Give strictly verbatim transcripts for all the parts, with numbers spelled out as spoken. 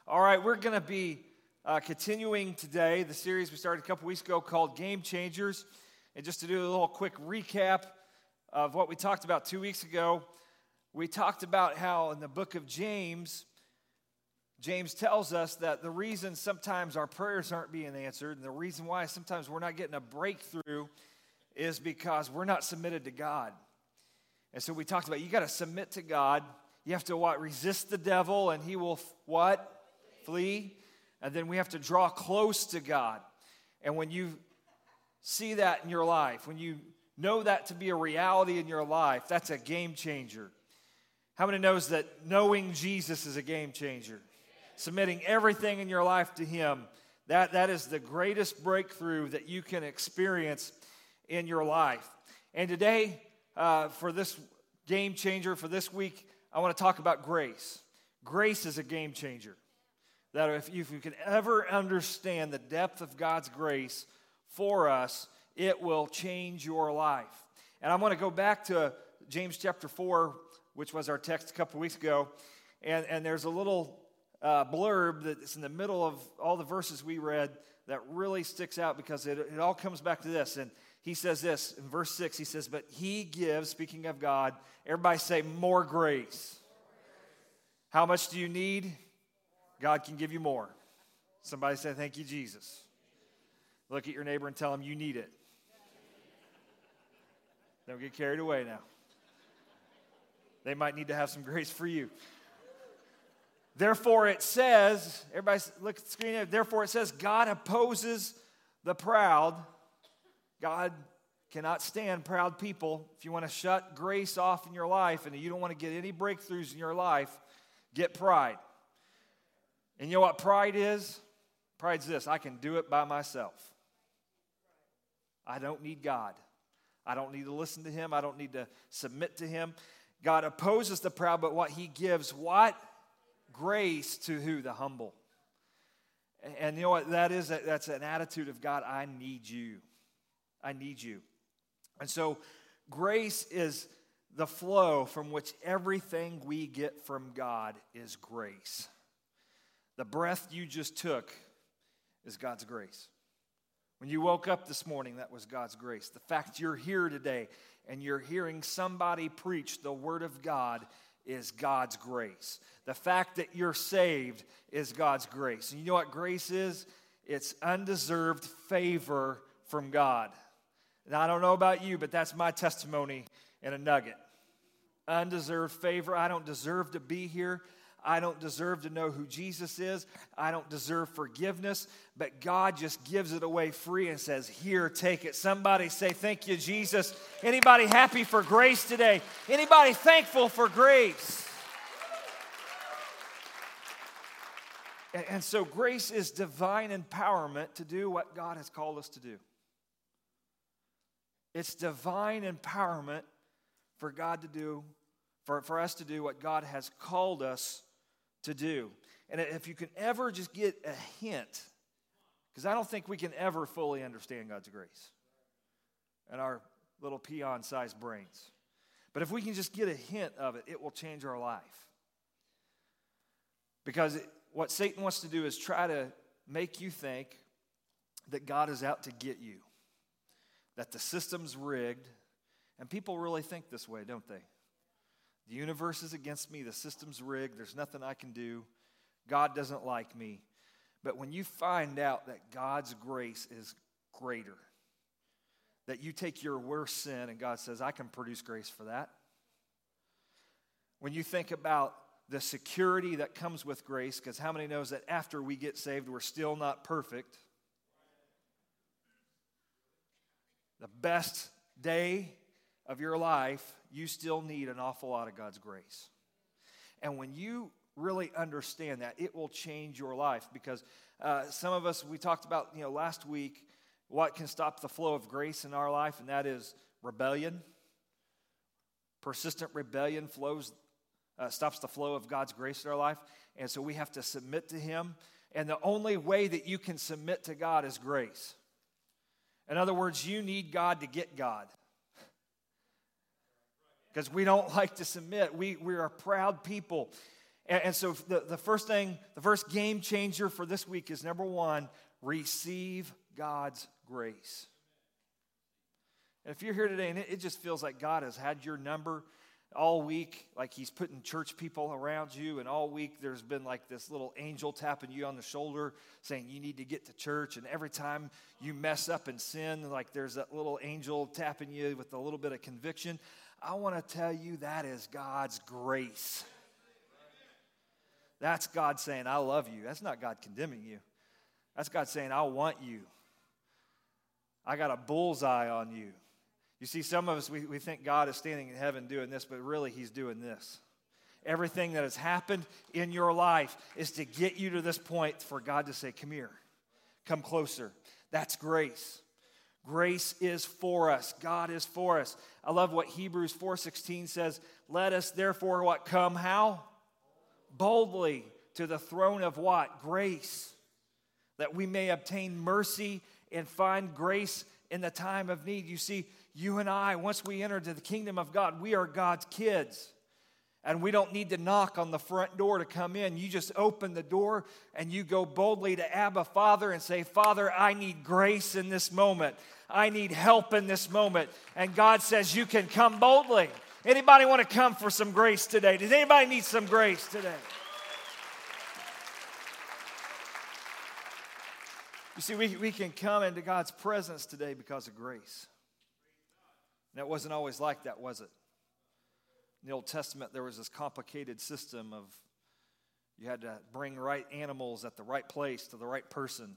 All right, we're going to be uh, continuing today the series we started a couple weeks ago called Game Changers. And just to do a little quick recap of what we talked about two weeks ago, we talked about how in the book of James, James tells us that the reason sometimes our prayers aren't being answered and the reason why sometimes we're not getting a breakthrough is because we're not submitted to God. And so we talked about you got to submit to God. You have to what? Resist the devil and he will what? Flee. And then we have to draw close to God. And when you see that in your life, when you know that to be a reality in your life, that's a game changer. How many knows that knowing Jesus is a game changer? Submitting everything in your life to Him, that, that is the greatest breakthrough that you can experience in your life. And today, uh, for this game changer, for this week, I want to talk about grace. Grace is a game changer. That if you, if you can ever understand the depth of God's grace for us, it will change your life. And I want to go back to James chapter four, which was our text a couple weeks ago. And, and there's a little uh, blurb that's in the middle of all the verses we read that really sticks out because it, it all comes back to this. And he says this in verse six, he says, but He gives, speaking of God, everybody say more grace. How much do you need? God can give you more. Somebody say, thank you, Jesus. Look at your neighbor and tell him you need it. Don't get carried away now. They might need to have some grace for you. Therefore it says, everybody look at the screen, therefore it says, God opposes the proud. God cannot stand proud people. If you want to shut grace off in your life and you don't want to get any breakthroughs in your life, get pride. And you know what pride is? Pride's this: I can do it by myself. I don't need God. I don't need to listen to Him. I don't need to submit to Him. God opposes the proud, but what He gives, what? Grace to who? The humble. And you know what that is? That's an attitude of God, I need you. I need you. And so grace is the flow from which everything we get from God is grace. The breath you just took is God's grace. When you woke up this morning, that was God's grace. The fact you're here today and you're hearing somebody preach the Word of God is God's grace. The fact that you're saved is God's grace. And you know what grace is? It's undeserved favor from God. Now, I don't know about you, but that's my testimony in a nugget. Undeserved favor. I don't deserve to be here. I don't deserve to know who Jesus is. I don't deserve forgiveness. But God just gives it away free and says, here, take it. Somebody say, thank you, Jesus. Anybody happy for grace today? Anybody thankful for grace? And, and so grace is divine empowerment to do what God has called us to do. It's divine empowerment for God to do, for, for us to do what God has called us to do. And if you can ever just get a hint, because I don't think we can ever fully understand God's grace in our little peon-sized brains. But if we can just get a hint of it, it will change our life. Because it, what Satan wants to do is try to make you think that God is out to get you, that the system's rigged. And people really think this way, don't they? The universe is against me. The system's rigged. There's nothing I can do. God doesn't like me. But when you find out that God's grace is greater, that you take your worst sin and God says, I can produce grace for that. When you think about the security that comes with grace, because how many knows that after we get saved, we're still not perfect? The best day of your life, you still need an awful lot of God's grace. And when you really understand that, it will change your life. Because uh, some of us, we talked about, you know, last week, what can stop the flow of grace in our life, and that is rebellion. Persistent rebellion flows, uh, stops the flow of God's grace in our life. And so we have to submit to Him. And the only way that you can submit to God is grace. In other words, you need God to get God. Because we don't like to submit. We, we are proud people. And, and so the, the first thing, the first game changer for this week is number one, receive God's grace. And if you're here today and it, it just feels like God has had your number all week, like he's putting church people around you, and all week there's been like this little angel tapping you on the shoulder saying you need to get to church, and every time you mess up and sin, like there's that little angel tapping you with a little bit of conviction, I want to tell you that is God's grace. That's God saying, I love you. That's not God condemning you. That's God saying, I want you. I got a bullseye on you. You see, some of us, we, we think God is standing in heaven doing this, but really he's doing this. Everything that has happened in your life is to get you to this point for God to say, come here, come closer. That's grace. Grace is for us. God is for us. I love what Hebrews four sixteen says. Let us therefore what? Come how? Boldly to the throne of what? Grace. That we may obtain mercy and find grace in the time of need. You see, you and I, once we enter into the kingdom of God, we are God's kids. And we don't need to knock on the front door to come in. You just open the door and you go boldly to Abba, Father, and say, Father, I need grace in this moment. I need help in this moment. And God says you can come boldly. Anybody want to come for some grace today? Does anybody need some grace today? You see, we, we can come into God's presence today because of grace. And it wasn't always like that, was it? In the Old Testament, there was this complicated system of you had to bring right animals at the right place to the right person.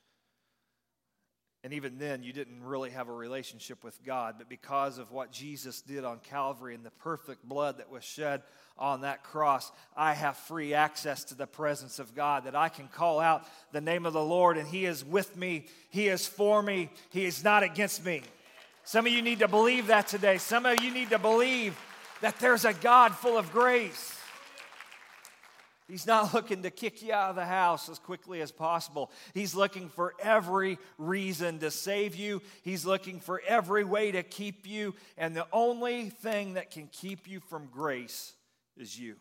And even then, you didn't really have a relationship with God. But because of what Jesus did on Calvary and the perfect blood that was shed on that cross, I have free access to the presence of God, that I can call out the name of the Lord, and He is with me. He is for me. He is not against me. Some of you need to believe that today. Some of you need to believe that there's a God full of grace. He's not looking to kick you out of the house as quickly as possible. He's looking for every reason to save you. He's looking for every way to keep you. And the only thing that can keep you from grace is you.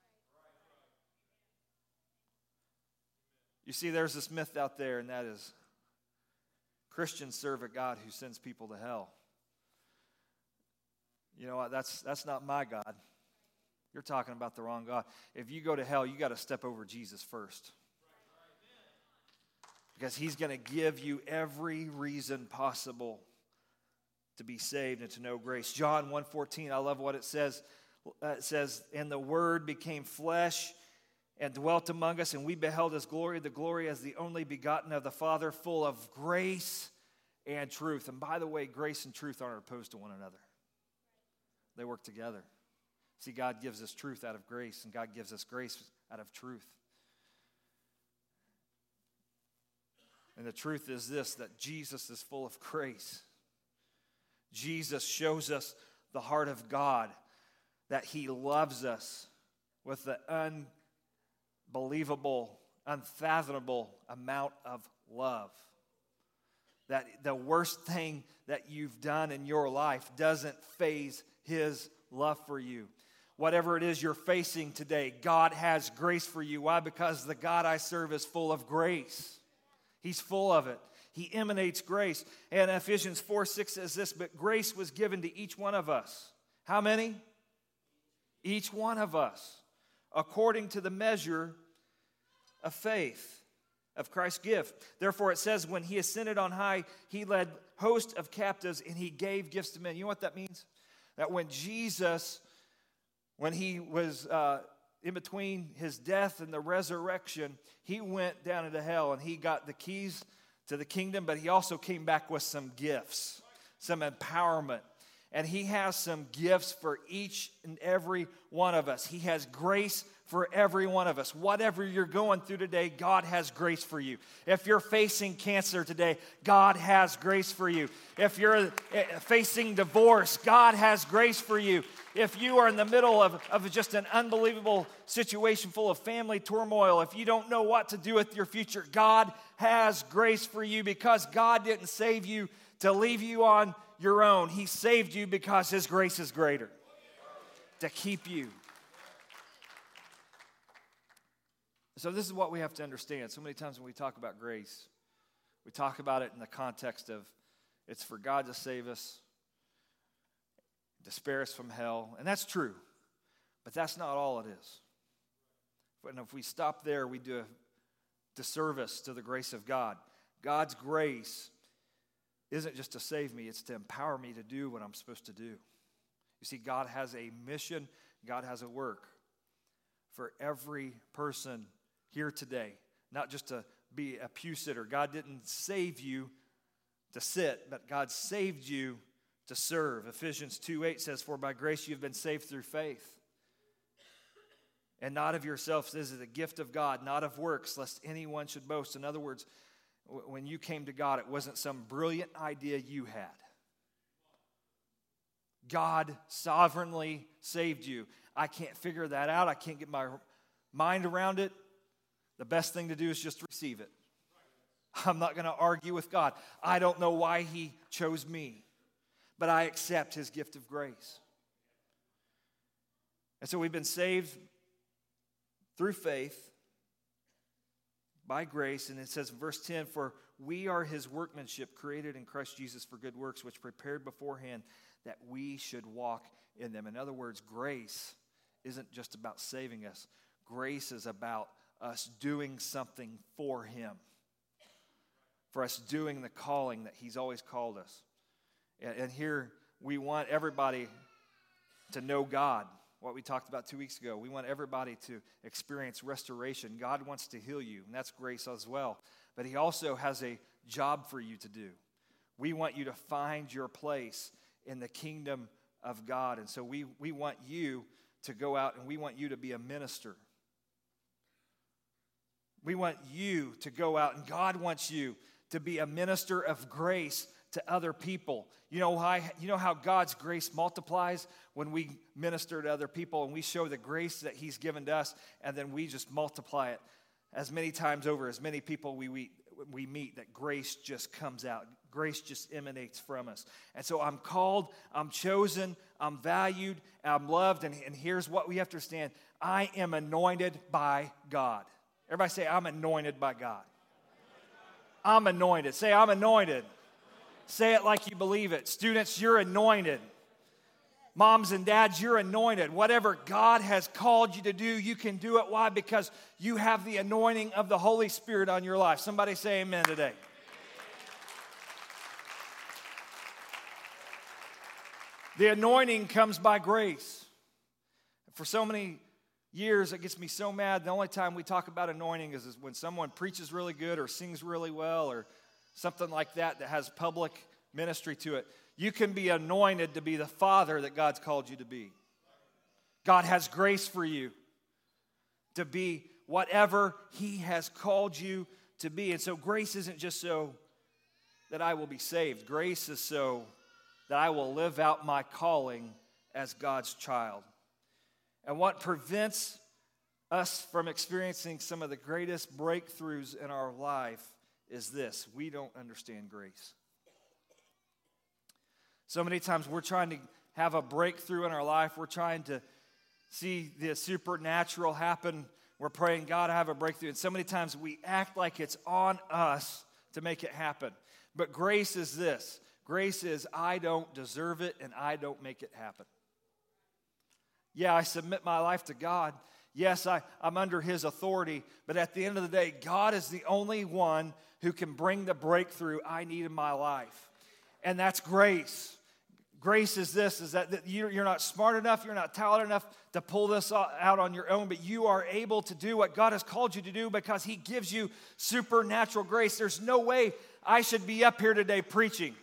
You see, there's this myth out there, and that is Christians serve a God who sends people to hell. You know what? That's, that's not my God. You're talking about the wrong God. If you go to hell, you got to step over Jesus first. Because He's going to give you every reason possible to be saved and to know grace. John one fourteen, I love what it says. It says, and the Word became flesh and dwelt among us, and we beheld His glory, the glory as the only begotten of the Father, full of grace and truth. And by the way, grace and truth aren't opposed to one another. They work together. See, God gives us truth out of grace, and God gives us grace out of truth. And the truth is this, that Jesus is full of grace. Jesus shows us the heart of God, that He loves us with the unbelievable, unfathomable amount of love. That the worst thing that you've done in your life doesn't faze His love for you. Whatever it is you're facing today, God has grace for you. Why? Because the God I serve is full of grace. He's full of it. He emanates grace. And Ephesians four six says this, but grace was given to each one of us. How many? Each one of us, according to the measure of faith of Christ's gift. Therefore it says, when He ascended on high, He led hosts of captives and He gave gifts to men. You know what that means? That when Jesus, when He was uh, in between His death and the resurrection, He went down into hell and He got the keys to the kingdom, but He also came back with some gifts, some empowerment. And He has some gifts for each and every one of us. He has grace for every one of us. Whatever you're going through today, God has grace for you. If you're facing cancer today, God has grace for you. If you're facing divorce, God has grace for you. If you are in the middle of, of just an unbelievable situation full of family turmoil, if you don't know what to do with your future, God has grace for you, because God didn't save you to leave you on your own. He saved you because His grace is greater to keep you. So this is what we have to understand. So many times when we talk about grace, we talk about it in the context of it's for God to save us, to spare us from hell. And that's true. But that's not all it is. And if we stop there, we do a disservice to the grace of God. God's grace isn't just to save me, it's to empower me to do what I'm supposed to do. You see, God has a mission, God has a work for every person here today, not just to be a pew sitter. God didn't save you to sit, but God saved you to serve. Ephesians two eight says, "For by grace you've been saved through faith. And not of yourselves, this is a gift of God, not of works, lest anyone should boast." In other words, when you came to God, it wasn't some brilliant idea you had. God sovereignly saved you. I can't figure that out. I can't get my mind around it. The best thing to do is just receive it. I'm not going to argue with God. I don't know why He chose me, but I accept His gift of grace. And so we've been saved through faith, by grace, and it says in verse ten, "For we are His workmanship, created in Christ Jesus for good works, which prepared beforehand that we should walk in them." In other words, grace isn't just about saving us. Grace is about us doing something for Him, for us doing the calling that He's always called us. And, and here we want everybody to know God. What we talked about two weeks ago. We want everybody to experience restoration. God wants to heal you, and that's grace as well. But He also has a job for you to do. We want you to find your place in the kingdom of God. And so we, we want you to go out, and we want you to be a minister. We want you to go out, and God wants you to be a minister of grace to other people. You know why? You know how God's grace multiplies when we minister to other people and we show the grace that He's given to us, and then we just multiply it as many times over, as many people we we, we meet, that grace just comes out. Grace just emanates from us. And so I'm called, I'm chosen, I'm valued, I'm loved, and, and here's what we have to understand. I am anointed by God. Everybody say, I'm anointed by God. I'm anointed. Say, I'm anointed. Say it like you believe it. Students, you're anointed. Moms and dads, you're anointed. Whatever God has called you to do, you can do it. Why? Because you have the anointing of the Holy Spirit on your life. Somebody say amen today. The anointing comes by grace. For so many years, it gets me so mad. The only time we talk about anointing is, is when someone preaches really good or sings really well or something like that that has public ministry to it. You can be anointed to be the father that God's called you to be. God has grace for you to be whatever He has called you to be. And so grace isn't just so that I will be saved. Grace is so that I will live out my calling as God's child. And what prevents us from experiencing some of the greatest breakthroughs in our life is this: we don't understand grace. So many times we're trying to have a breakthrough in our life. We're trying to see the supernatural happen. We're praying, God, I have a breakthrough. And so many times we act like it's on us to make it happen. But grace is this. Grace is, I don't deserve it and I don't make it happen. Yeah, I submit my life to God. Yes, I, I'm under His authority. But at the end of the day, God is the only one who can bring the breakthrough I need in my life. And that's grace. Grace is this, is that, that you're, you're not smart enough, you're not talented enough to pull this out on your own, but you are able to do what God has called you to do because He gives you supernatural grace. There's no way I should be up here today preaching.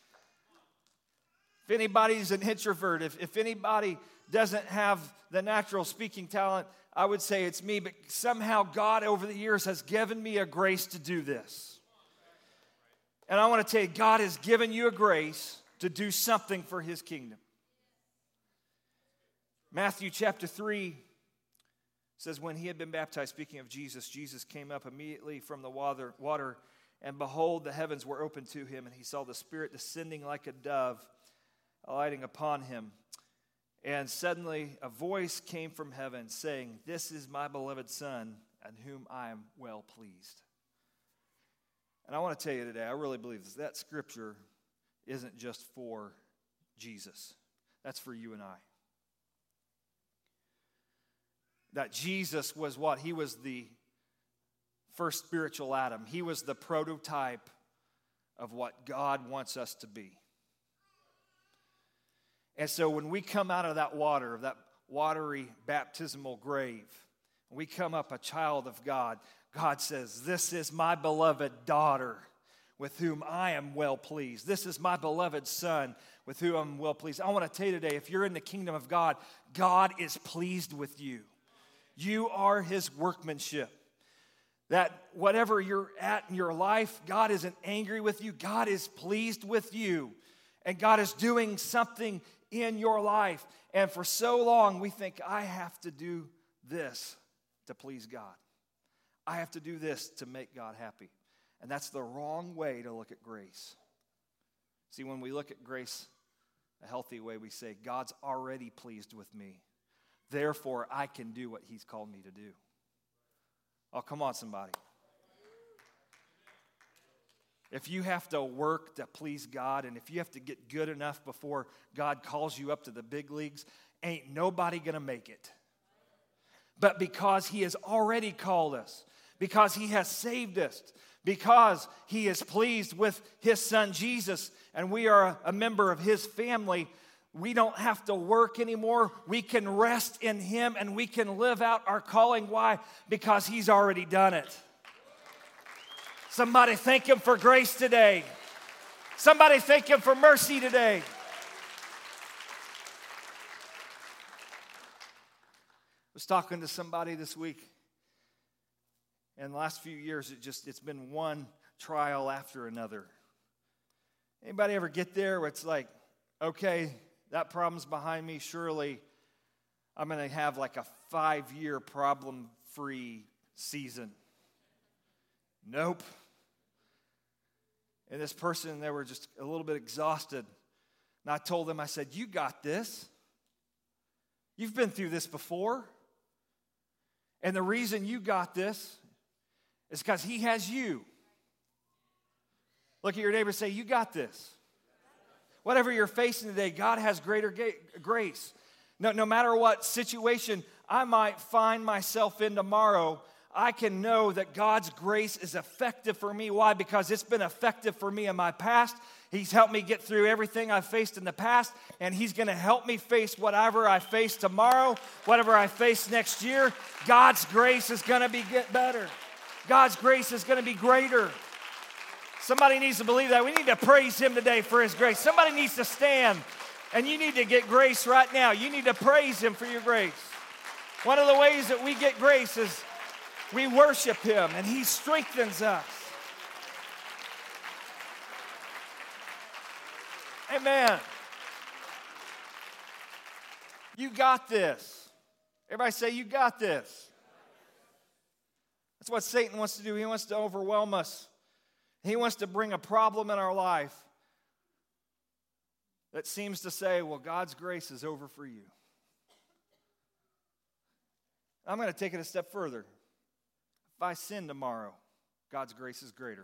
If anybody's an introvert, if, if anybody doesn't have the natural speaking talent, I would say it's me, but somehow God over the years has given me a grace to do this. And I want to tell you, God has given you a grace to do something for His kingdom. Matthew chapter three says, when He had been baptized, speaking of Jesus, Jesus came up immediately from the water, water, and behold, the heavens were opened to Him, and He saw the Spirit descending like a dove, alighting upon Him. And suddenly a voice came from heaven saying, this is my beloved Son, in whom I am well pleased. And I want to tell you today, I really believe this, that scripture isn't just for Jesus. That's for you and I. That Jesus was what? He was the first spiritual Adam. He was the prototype of what God wants us to be. And so when we come out of that water, of that watery baptismal grave, we come up a child of God, God says, this is my beloved daughter with whom I am well pleased. This is my beloved son with whom I'm well pleased. I want to tell you today, if you're in the kingdom of God, God is pleased with you. You are his workmanship. That whatever you're at in your life, God isn't angry with you. God is pleased with you. And God is doing something in your life. And for so long, we think, I have to do this to please God. I have to do this to make God happy. And that's the wrong way to look at grace. See, when we look at grace a healthy way, we say, God's already pleased with me. Therefore, I can do what he's called me to do. Oh, come on, somebody. If you have to work to please God, and if you have to get good enough before God calls you up to the big leagues, ain't nobody going to make it. But because he has already called us, because he has saved us, because he is pleased with his son Jesus, and we are a member of his family, we don't have to work anymore. We can rest in him and we can live out our calling. Why? Because he's already done it. Somebody thank him for grace today. Somebody thank him for mercy today. I was talking to somebody this week. In the last few years, it just, it's been one trial after another. Anybody ever get there where it's like, okay, that problem's behind me. Surely I'm going to have like a five-year problem-free season. Nope. And this person, they were just a little bit exhausted. And I told them, I said, you got this. You've been through this before. And the reason you got this is because he has you. Look at your neighbor and say, you got this. Whatever you're facing today, God has greater ga- grace. No, no matter what situation I might find myself in tomorrow, I can know that God's grace is effective for me. Why? Because it's been effective for me in my past. He's helped me get through everything I've faced in the past, and he's going to help me face whatever I face tomorrow, whatever I face next year. God's grace is going to be get better. God's grace is going to be greater. Somebody needs to believe that. We need to praise him today for his grace. Somebody needs to stand, and you need to get grace right now. You need to praise him for your grace. One of the ways that we get grace is we worship him, and he strengthens us. Amen. You got this. Everybody say, you got this. That's what Satan wants to do. He wants to overwhelm us. He wants to bring a problem in our life that seems to say, well, God's grace is over for you. I'm going to take it a step further. If I sin tomorrow, God's grace is greater.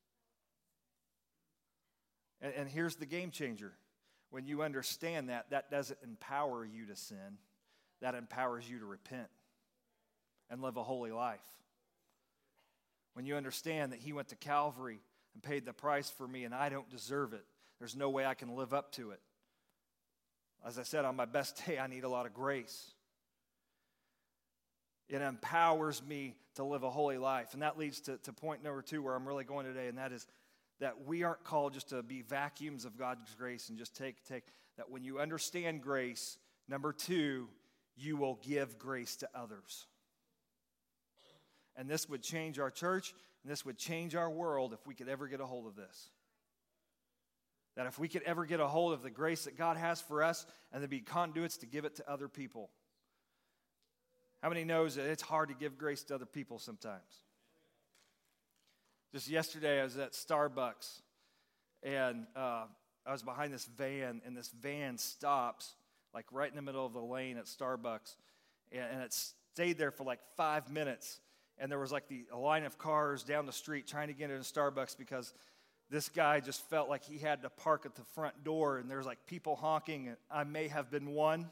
And, and here's the game changer. When you understand that, that doesn't empower you to sin. That empowers you to repent and live a holy life. When you understand that he went to Calvary and paid the price for me and I don't deserve it, there's no way I can live up to it. As I said, on my best day, I need a lot of grace. It empowers me to live a holy life. And that leads to, to point number two where I'm really going today, and that is that we aren't called just to be vacuums of God's grace and just take, take, that when you understand grace, number two, you will give grace to others. And this would change our church, and this would change our world if we could ever get a hold of this. That if we could ever get a hold of the grace that God has for us and then be conduits to give it to other people. How many knows that it's hard to give grace to other people sometimes? Just yesterday, I was at Starbucks, and uh, I was behind this van, and this van stops, like right in the middle of the lane at Starbucks, and, and it stayed there for like five minutes. and there was like the, a line of cars down the street trying to get into Starbucks because this guy just felt like he had to park at the front door, and there's like people honking, and I may have been one.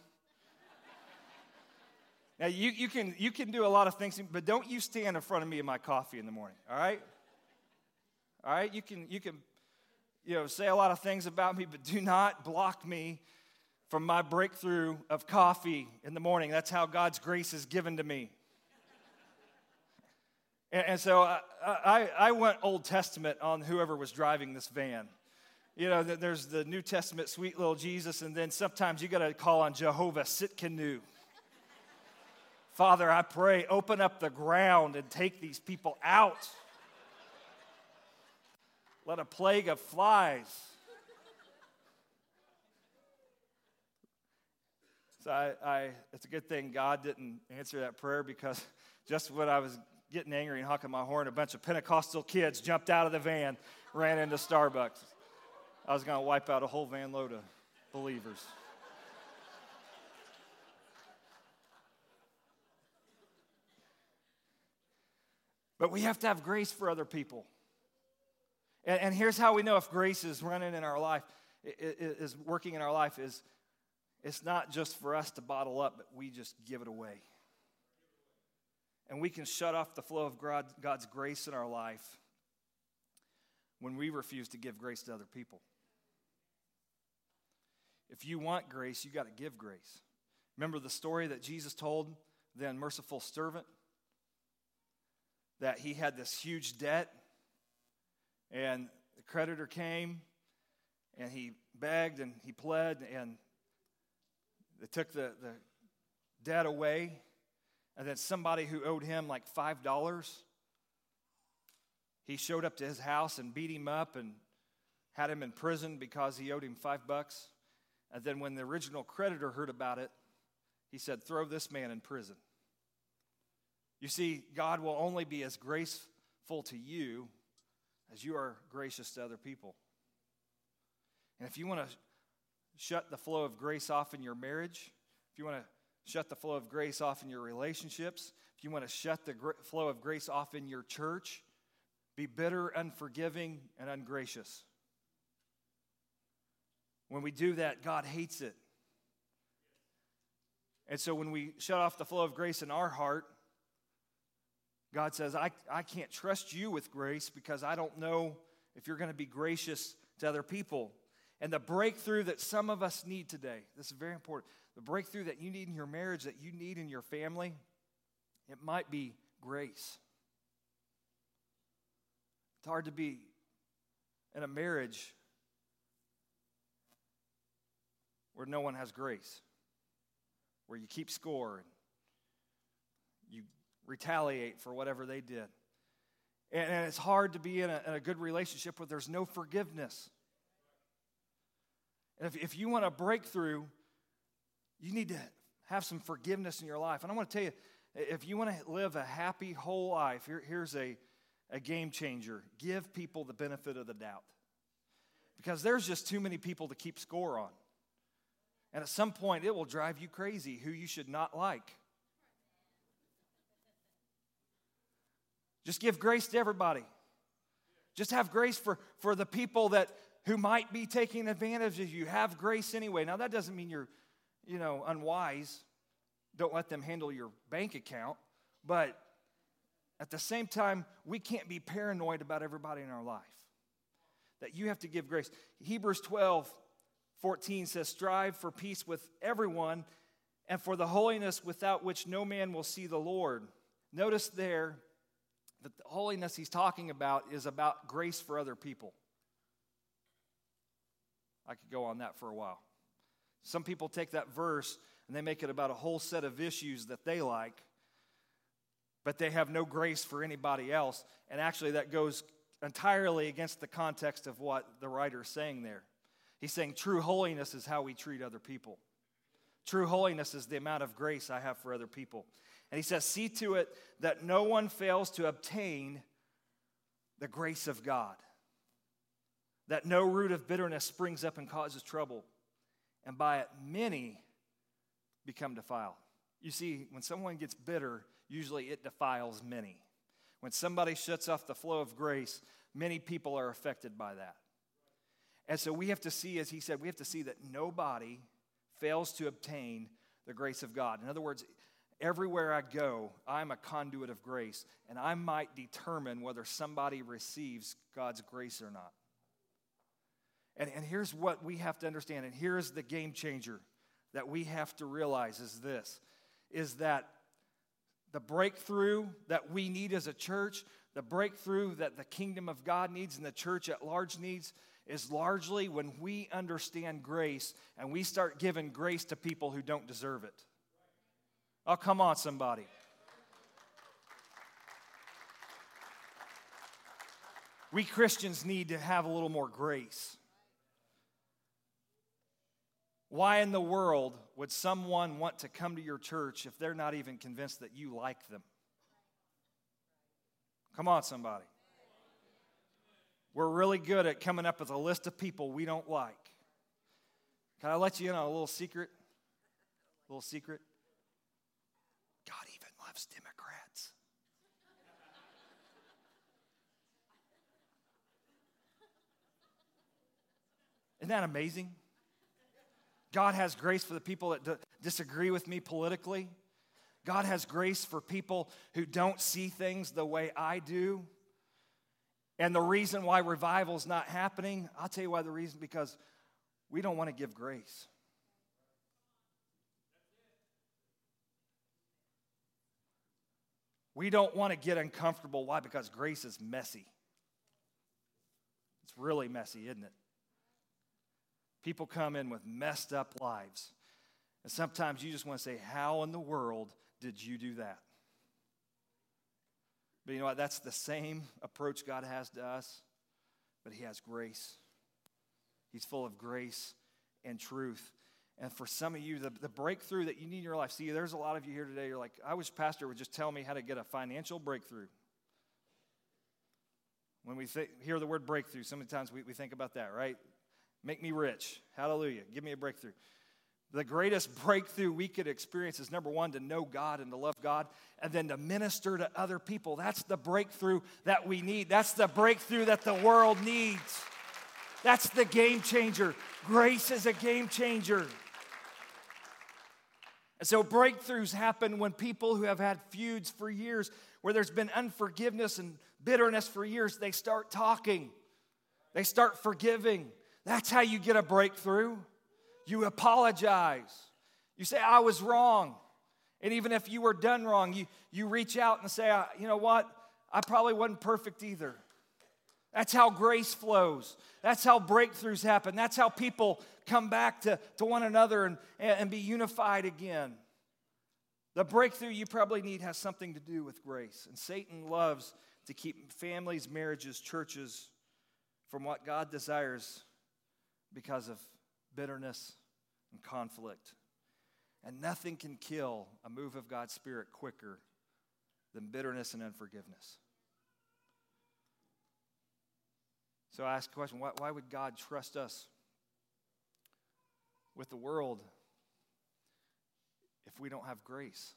Now, you, you, can, you can do a lot of things, but don't you stand in front of me in my coffee in the morning, all right? All right? You can, you can you know, say a lot of things about me, but do not block me from my breakthrough of coffee in the morning. That's how God's grace is given to me. and, and so I, I, I went Old Testament on whoever was driving this van. You know, there's the New Testament, sweet little Jesus, and then sometimes you got to call on Jehovah Sitkanu. Father, I pray, open up the ground and take these people out. Let a plague of flies. So I, I, it's a good thing God didn't answer that prayer, because just when I was getting angry and honking my horn, a bunch of Pentecostal kids jumped out of the van, ran into Starbucks. I was going to wipe out a whole van load of believers. But we have to have grace for other people. And, and here's how we know if grace is running in our life, is working in our life, is it's not just for us to bottle up, but we just give it away. And we can shut off the flow of God, God's grace in our life when we refuse to give grace to other people. If you want grace, you got to give grace. Remember the story that Jesus told the unmerciful servant? That he had this huge debt, and the creditor came, and he begged, and he pled, and they took the, the debt away, and then somebody who owed him like five dollars, he showed up to his house and beat him up and had him in prison because he owed him five bucks. And then when the original creditor heard about it, he said, throw this man in prison. You see, God will only be as graceful to you as you are gracious to other people. And if you want to shut the flow of grace off in your marriage, if you want to shut the flow of grace off in your relationships, if you want to shut the gr- flow of grace off in your church, be bitter, unforgiving, and ungracious. When we do that, God hates it. And so when we shut off the flow of grace in our heart, God says, I, I can't trust you with grace because I don't know if you're going to be gracious to other people. And the breakthrough that some of us need today, this is very important, the breakthrough that you need in your marriage, that you need in your family, it might be grace. It's hard to be in a marriage where no one has grace, where you keep score and you retaliate for whatever they did. And, and it's hard to be in a, in a good relationship where there's no forgiveness. And if, if you want a breakthrough, you need to have some forgiveness in your life. And I want to tell you, if you want to live a happy, whole life, here, here's a, a game changer. Give people the benefit of the doubt. Because there's just too many people to keep score on. And at some point, it will drive you crazy who you should not like. Just give grace to everybody. Just have grace for, for the people that who might be taking advantage of you. Have grace anyway. Now, that doesn't mean you're, you know, unwise. Don't let them handle your bank account. But at the same time, we can't be paranoid about everybody in our life. That you have to give grace. Hebrews twelve fourteen says, strive for peace with everyone and for the holiness without which no man will see the Lord. Notice there that the holiness he's talking about is about grace for other people. I could go on that for a while. Some people take that verse and they make it about a whole set of issues that they like, but they have no grace for anybody else. And actually that goes entirely against the context of what the writer is saying there. He's saying true holiness is how we treat other people. True holiness is the amount of grace I have for other people. And he says, see to it that no one fails to obtain the grace of God, that no root of bitterness springs up and causes trouble, and by it many become defiled. You see, when someone gets bitter, usually it defiles many. When somebody shuts off the flow of grace, many people are affected by that. And so we have to see, as he said, we have to see that nobody fails to obtain the grace of God. In other words, everywhere I go, I'm a conduit of grace, and I might determine whether somebody receives God's grace or not. And, and here's what we have to understand, and here's the game changer that we have to realize is this, is that the breakthrough that we need as a church, the breakthrough that the kingdom of God needs and the church at large needs, is largely when we understand grace and we start giving grace to people who don't deserve it. Oh, come on, somebody. We Christians need to have a little more grace. Why in the world would someone want to come to your church if they're not even convinced that you like them? Come on, somebody. We're really good at coming up with a list of people we don't like. Can I let you in on a little secret? A little secret? God even loves Democrats. Isn't that amazing? God has grace for the people that d- disagree with me politically. God has grace for people who don't see things the way I do. And the reason why revival is not happening, I'll tell you why the reason, because we don't want to give grace. We don't want to get uncomfortable. Why? Because grace is messy. It's really messy, isn't it? People come in with messed up lives. And sometimes you just want to say, how in the world did you do that? But you know what? That's the same approach God has to us, but he has grace. He's full of grace and truth. And for some of you, the, the breakthrough that you need in your life, see, there's a lot of you here today, you're like, I wish Pastor would just tell me how to get a financial breakthrough. When we th- hear the word breakthrough, sometimes we, we think about that, right? Make me rich. Hallelujah. Give me a breakthrough. The greatest breakthrough we could experience is, number one, to know God and to love God, and then to minister to other people. That's the breakthrough that we need. That's the breakthrough that the world needs. That's the game changer. Grace is a game changer. And so breakthroughs happen when people who have had feuds for years, where there's been unforgiveness and bitterness for years, they start talking. They start forgiving. That's how you get a breakthrough. You apologize. You say, I was wrong. And even if you were done wrong, you, you reach out and say, you know what? I probably wasn't perfect either. That's how grace flows. That's how breakthroughs happen. That's how people come back to, to one another and, and be unified again. The breakthrough you probably need has something to do with grace. And Satan loves to keep families, marriages, churches from what God desires because of bitterness and conflict. And nothing can kill a move of God's Spirit quicker than bitterness and unforgiveness. So I ask the question, why, why would God trust us with the world if we don't have grace?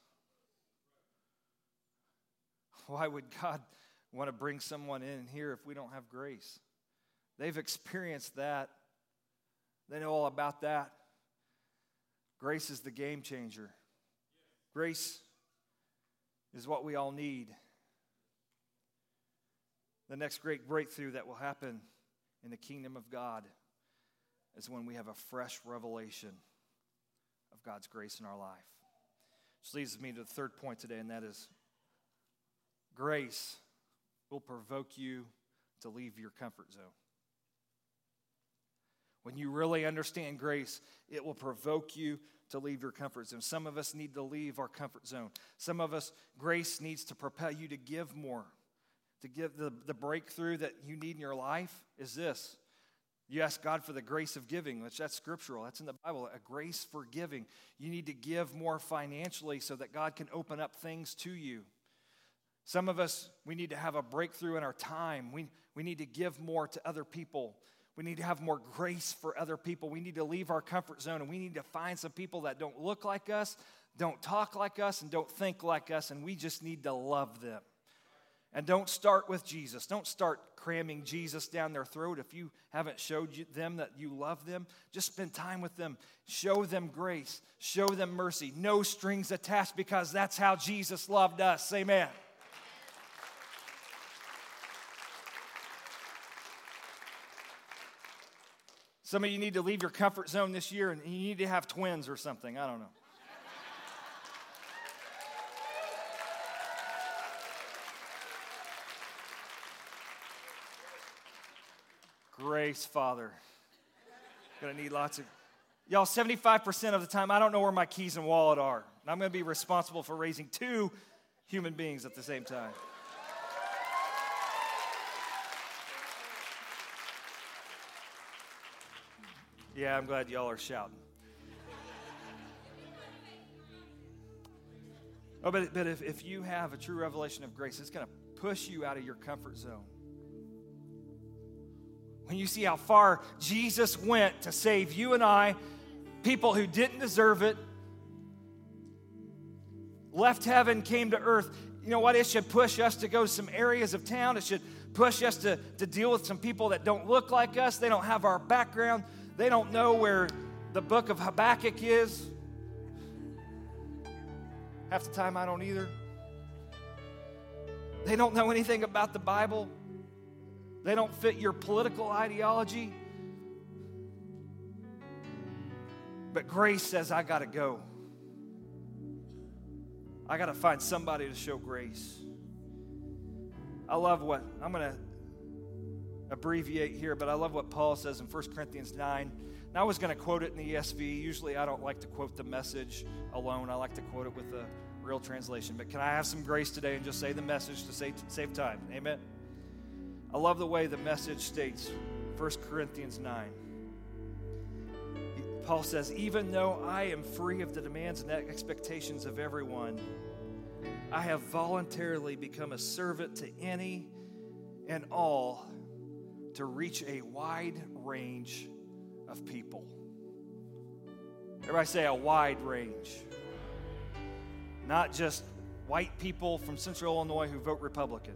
Why would God want to bring someone in here if we don't have grace? They've experienced that. They know all about that. Grace is the game changer. Grace is what we all need. The next great breakthrough that will happen in the kingdom of God is when we have a fresh revelation of God's grace in our life. Which leads me to the third point today, and that is grace will provoke you to leave your comfort zone. When you really understand grace, it will provoke you to leave your comfort zone. Some of us need to leave our comfort zone. Some of us, grace needs to propel you to give more. To give the, the breakthrough that you need in your life is this. You ask God for the grace of giving, which that's scriptural. That's in the Bible, a grace for giving. You need to give more financially so that God can open up things to you. Some of us, we need to have a breakthrough in our time. We, we need to give more to other people. We need to have more grace for other people. We need to leave our comfort zone, and we need to find some people that don't look like us, don't talk like us, and don't think like us, and we just need to love them. And don't start with Jesus. Don't start cramming Jesus down their throat if you haven't showed you, them that you love them. Just spend time with them. Show them grace. Show them mercy. No strings attached, because that's how Jesus loved us. Amen. Some of you need to leave your comfort zone this year, and you need to have twins or something. I don't know. Grace, Father. Gonna need lots of, y'all, seventy-five percent of the time, I don't know where my keys and wallet are. And I'm gonna be responsible for raising two human beings at the same time. Yeah, I'm glad y'all are shouting. Oh, but, but if, if you have a true revelation of grace, it's gonna push you out of your comfort zone. When you see how far Jesus went to save you and I, people who didn't deserve it, left heaven, came to earth, you know what? It should push us to go to some areas of town. It should push us to, to deal with some people that don't look like us. They don't have our background. They don't know where the book of Habakkuk is. Half the time I don't either. They don't know anything about the Bible. They don't fit your political ideology. But grace says, I got to go. I got to find somebody to show grace. I love what, I'm going to abbreviate here, but I love what Paul says in First Corinthians nine. And I was going to quote it in the E S V. Usually I don't like to quote the Message alone. I like to quote it with the real translation. But can I have some grace today and just say the Message to save, save time? Amen. I love the way the Message states, First Corinthians nine. Paul says, even though I am free of the demands and expectations of everyone, I have voluntarily become a servant to any and all to reach a wide range of people. Everybody say a wide range. Not just white people from Central Illinois who vote Republican.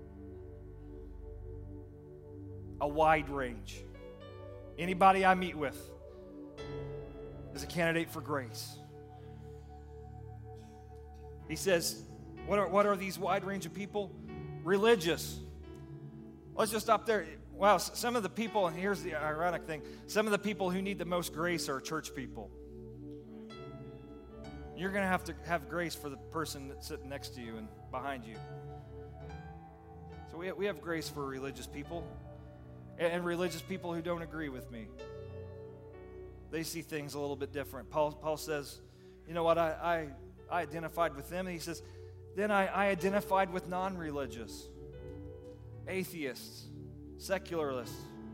A wide range. Anybody I meet with is a candidate for grace. He says, what are, what are these wide range of people? Religious. Let's just stop there. Wow, some of the people, and here's the ironic thing, some of the people who need the most grace are church people. You're going to have to have grace for the person that's sitting next to you and behind you. So we have, we have grace for religious people. And religious people who don't agree with me. They see things a little bit different. Paul, Paul says, you know what, I, I, I identified with them. And he says, then I, I identified with non-religious, atheists, secularists.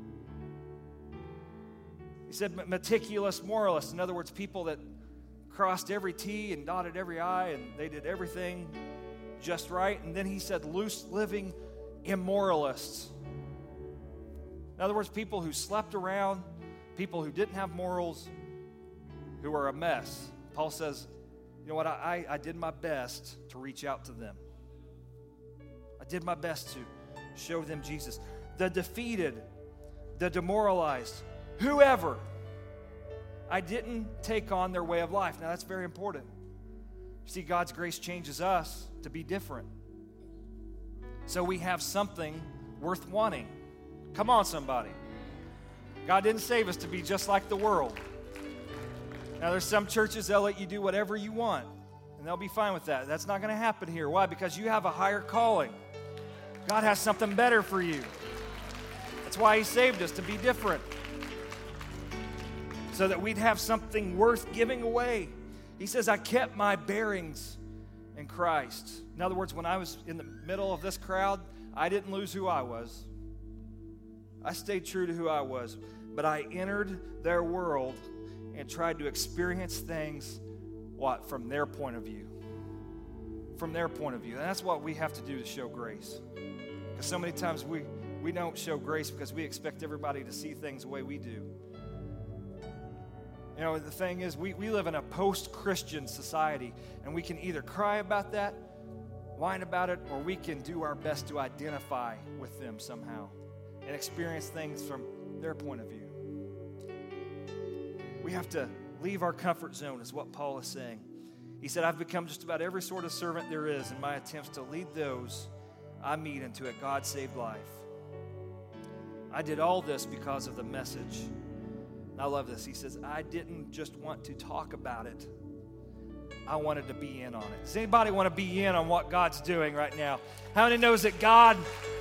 He said meticulous moralists. In other words, people that crossed every T and dotted every I, and they did everything just right. And then he said loose-living immoralists. In other words, people who slept around, people who didn't have morals, who are a mess. Paul says, you know what, I, I did my best to reach out to them. I did my best to show them Jesus. The defeated, the demoralized, whoever, I didn't take on their way of life. Now that's very important. You see, God's grace changes us to be different. So we have something worth wanting. Come on, somebody. God didn't save us to be just like the world. Now, there's some churches, they'll let you do whatever you want, and they'll be fine with that. That's not going to happen here. Why? Because you have a higher calling. God has something better for you. That's why He saved us, to be different, so that we'd have something worth giving away. He says, I kept my bearings in Christ. In other words, when I was in the middle of this crowd, I didn't lose who I was. I stayed true to who I was, but I entered their world and tried to experience things, what, from their point of view. From their point of view. And that's what we have to do to show grace. Because so many times we, we don't show grace because we expect everybody to see things the way we do. You know, the thing is, we, we live in a post-Christian society, and we can either cry about that whine about it, or we can do our best to identify with them somehow and experience things from their point of view. We have to leave our comfort zone, is what Paul is saying. He said, I've become just about every sort of servant there is in my attempts to lead those I meet into a God-saved life. I did all this because of the message. And I love this. He says, I didn't just want to talk about it. I wanted to be in on it. Does anybody want to be in on what God's doing right now? How many knows that God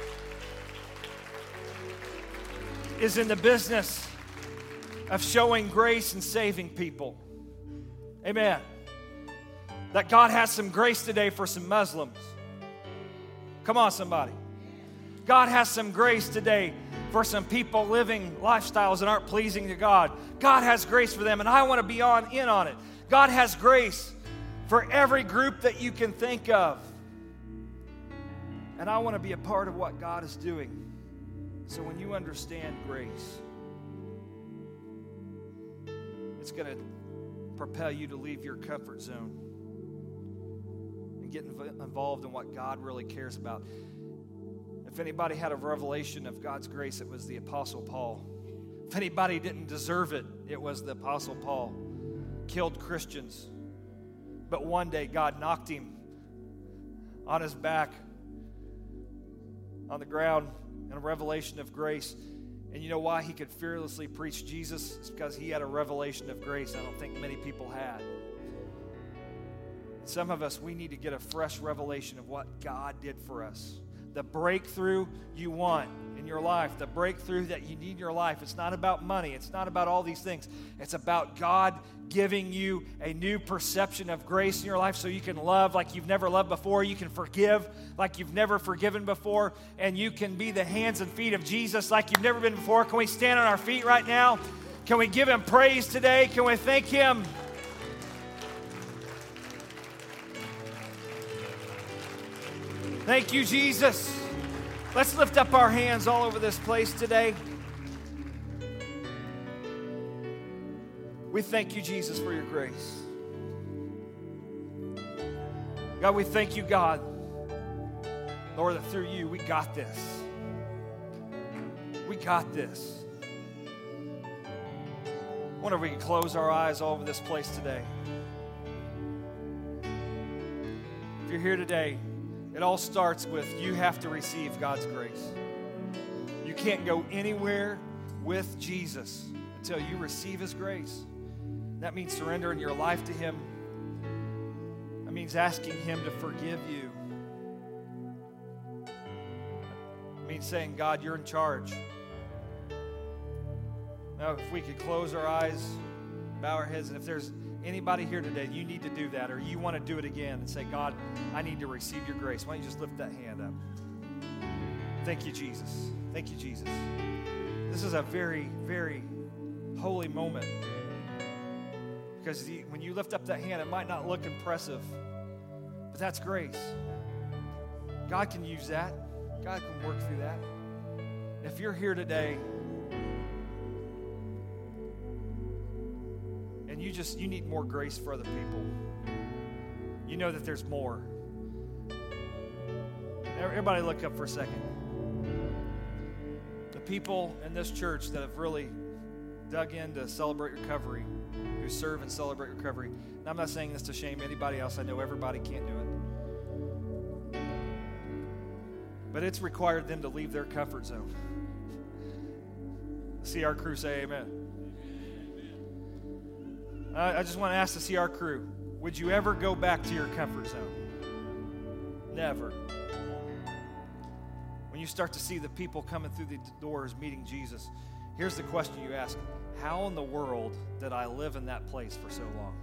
is in the business of showing grace and saving people? Amen. That God has some grace today for some Muslims. Come on, somebody. God has some grace today for some people living lifestyles that aren't pleasing to God. God has grace for them, and I want to be on in on it. God has grace for every group that you can think of. And I want to be a part of what God is doing. So when you understand grace, it's going to propel you to leave your comfort zone and get inv- involved in what God really cares about. If anybody had a revelation of God's grace, it was the Apostle Paul. If anybody didn't deserve it, it was the Apostle Paul. Killed Christians. But one day God knocked him on his back on the ground in a revelation of grace. And you know why he could fearlessly preach Jesus? It's because he had a revelation of grace I don't think many people had. Some of us, we need to get a fresh revelation of what God did for us. The breakthrough you want in your life, the breakthrough that you need in your life. It's not about money. It's not about all these things. It's about God giving you a new perception of grace in your life so you can love like you've never loved before. You can forgive like you've never forgiven before. And you can be the hands and feet of Jesus like you've never been before. Can we stand on our feet right now? Can we give him praise today? Can we thank him? Thank you, Jesus. Let's lift up our hands all over this place today. We thank you, Jesus, for your grace. God, we thank you, God, Lord, that through you we got this. We got this. I wonder if we can close our eyes all over this place today. If you're here today, it all starts with you have to receive God's grace. You can't go anywhere with Jesus until you receive his grace. That means surrendering your life to him. That means asking him to forgive you. It means saying, God, you're in charge. Now, if we could close our eyes, bow our heads, and if there's anybody here today, you need to do that, or you want to do it again and say, God, I need to receive your grace. Why don't you just lift that hand up? Thank you, Jesus. Thank you, Jesus. This is a very, very holy moment. Because the, when you lift up that hand, it might not look impressive, but that's grace. God can use that. God can work through that. If you're here today, and you just, you need more grace for other people. You know that there's more. Everybody look up for a second. The people in this church that have really dug in to Celebrate Recovery, who serve and Celebrate Recovery. And I'm not saying this to shame anybody else. I know everybody can't do it. But it's required them to leave their comfort zone. See our crew say amen. I just want to ask the C R crew, would you ever go back to your comfort zone? Never. When you start to see the people coming through the doors meeting Jesus, here's the question you ask: how in the world did I live in that place for so long?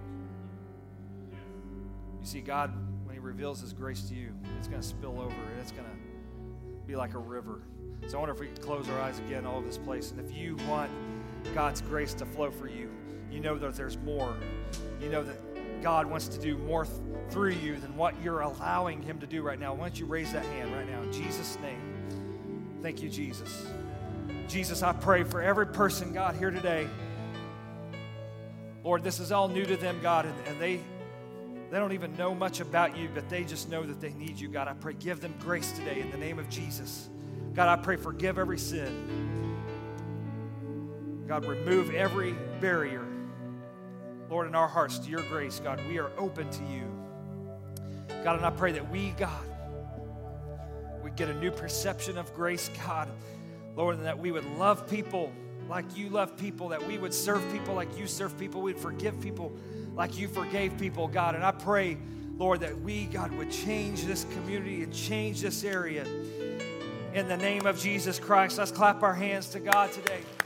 You see, God, when he reveals his grace to you, it's going to spill over, and it's going to be like a river. So I wonder if we could close our eyes again all over this place. And if you want God's grace to flow for you, you know that there's more. You know that God wants to do more th- through you than what you're allowing him to do right now. Why don't you raise that hand right now in Jesus' name? Thank you, Jesus. Jesus, I pray for every person, God, here today. Lord, this is all new to them, God, and, and they They don't even know much about you, but they just know that they need you. God, I pray, give them grace today in the name of Jesus. God, I pray, forgive every sin. God, remove every barrier. Lord, in our hearts to your grace, God, we are open to you. God, and I pray that we, God, would get a new perception of grace, God. Lord, and that we would love people like you love people, that we would serve people like you serve people, we'd forgive people like you forgave people, God. And I pray, Lord, that we, God, would change this community and change this area. In the name of Jesus Christ, let's clap our hands to God today.